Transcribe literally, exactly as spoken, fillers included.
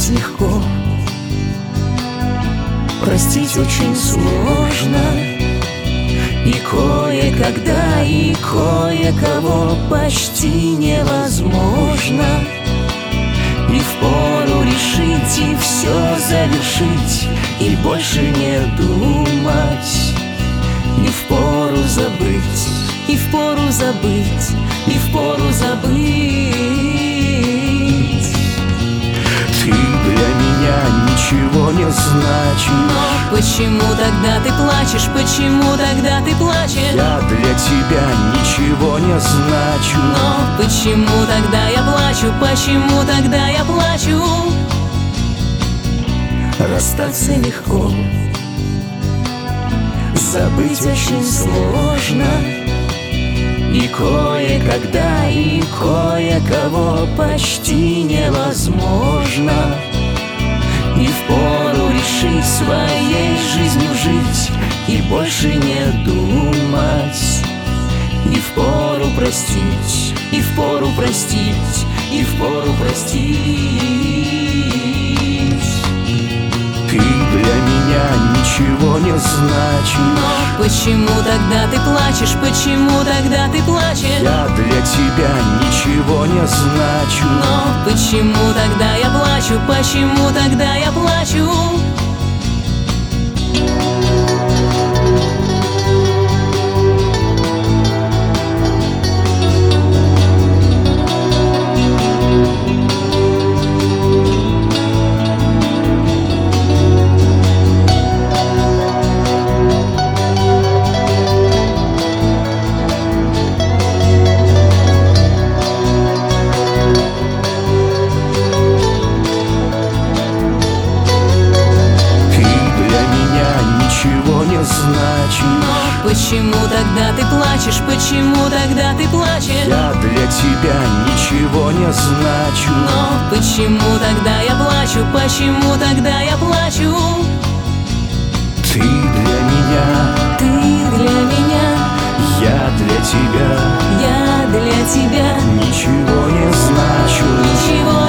Расстаться легко, простить очень сложно. И кое-когда, и кое-кого почти невозможно. И впору решить, и все завершить, и больше не думать. И впору забыть, и впору забыть, и впору забыть. Ты для меня ничего не значишь. Но почему тогда ты плачешь, почему тогда ты плачешь? Я для тебя ничего не значу. Но почему тогда я плачу, почему тогда я плачу? Расстаться легко, забыть очень сложно. И кое-когда, и кое-кого почти невозможно. И впору решить своей жизнью жить, и больше не думать. И впору простить, и впору простить, и впору простить. Ты для меня ничего не значишь. Но почему тогда ты плачешь, почему тогда ты плачешь? Я для тебя ничего не значу. Но почему тогда я плачу, почему тогда я плачу? Значит. Но почему тогда ты плачешь, почему тогда ты плачешь? Я для тебя ничего не значу. Но почему тогда я плачу, почему тогда я плачу? Ты для меня, ты для меня, я для тебя, я для тебя ничего не значу. Ничего